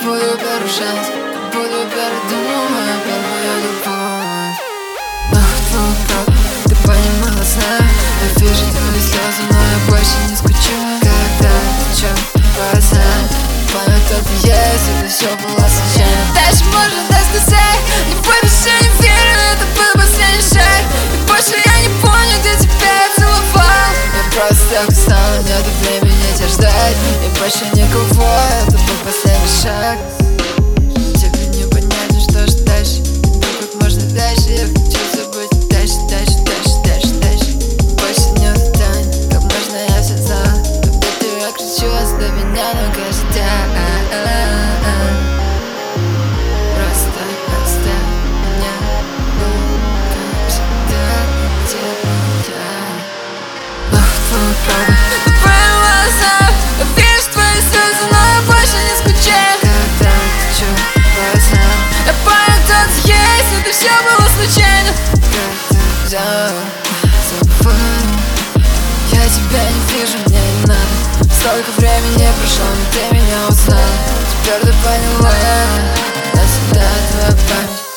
буду первый шанс, буду первый думаю, первую любовь. Ах, твою правду, ты понимала, знаю. Я вижу твои слезы, но я больше не скучаю. Когда течет глаза, помню, кто ты есть, это все было случайно. Дальше можно так сказать, не больше не верю, это был последний шаг. И больше я не помню, где тебя я целовал. Я просто так устал, нету времени тебя ждать. И больше никого, это был последний шаг. Тебе не понятно, что же дальше. Как можно дальше, я хочу забыть. Дальше, дальше, дальше, дальше, дальше. Больше не устань, как можно я все знал. Когда ты я кричу, оставь меня, но каждый день. Просто оставь меня, ну, как всегда, где я. Ах, твою правду, ты поняла, знаю. Я вижу твои слезы, но я больше не скучаю. Когда течу глаза, я помню, кто ты есть, это все было случайно. Когда забываю, я тебя не вижу, мне не надо. Столько времени прошло, но ты меня узнала. Теперь ты поняла, навсегда твоя память.